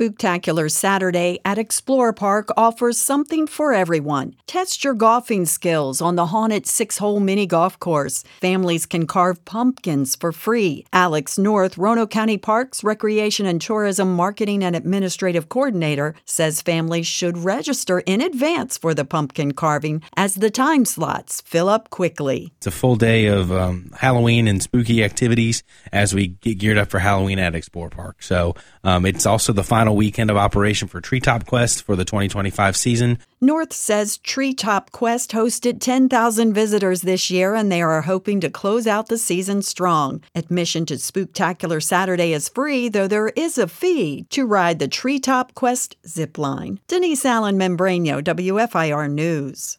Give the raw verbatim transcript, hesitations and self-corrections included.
Spooktacular Saturday at Explore Park offers something for everyone. Test your golfing skills on the haunted six-hole mini golf course. Families can carve pumpkins for free. Alex North, Roanoke County Parks, Recreation and Tourism Marketing and Administrative Coordinator, says families should register in advance for the pumpkin carving as the time slots fill up quickly. It's a full day of um, Halloween and spooky activities as we get geared up for Halloween at Explore Park. So um, it's also the final weekend of operation for Treetop Quest for the twenty twenty-five season. North says Treetop Quest hosted ten thousand visitors this year, and they are hoping to close out the season strong. Admission to Spooktacular Saturday is free, though there is a fee to ride the Treetop Quest zip line. Denise Allen Membrano, W F I R News.